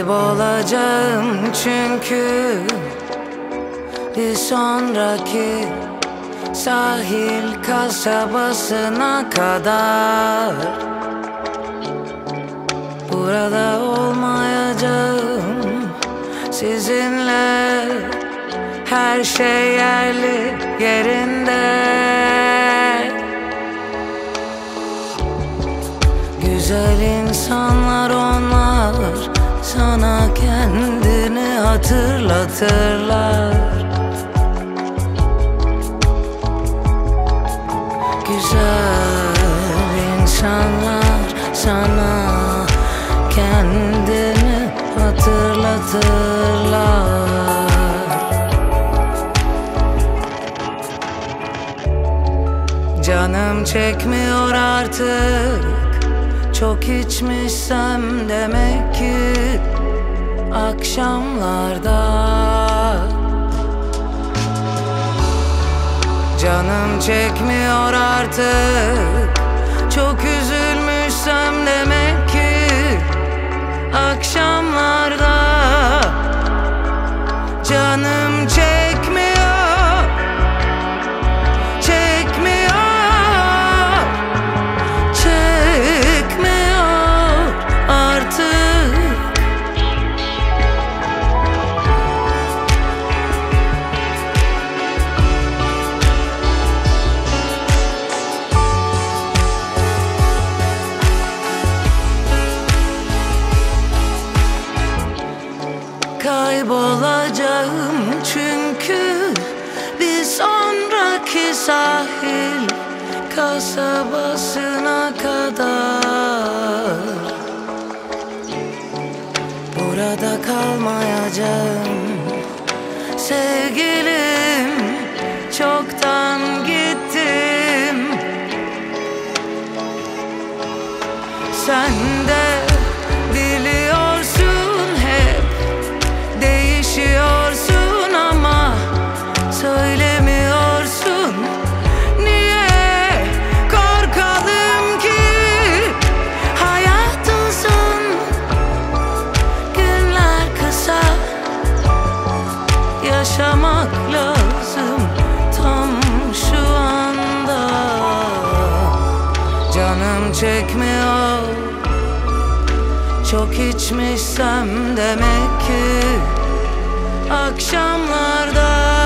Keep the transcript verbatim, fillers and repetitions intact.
Kaybolacağım çünkü bir sonraki sahil kasabasına kadar burada olmayacağım. Sizinle her şey yerli yerinde. Güzel insanlar onlar, sana kendini hatırlatırlar. Güzel insanlar sana kendini hatırlatırlar. Canım çekmiyor artık, çok içmişsem demek ki akşamlarda. Canım çekmiyor artık, çok üzülmüşsem demek ki akşamlarda. Canım çekmiyor, çekmiyor, çekmiyor artık. Kaybolacağım çünkü bir sonraki sahil kasabasına kadar burada kalmayacağım. Sevgilim, çoktan gittim. Sen de biliyorsun, hep değişiyorsun ama söylemiyorsun. Niye korkalım ki? Hayat uzun, günler kısa. Yaşamak lazım tam şu anda. Canım çekmiyor, çok içmişsem demek ki akşamlarda.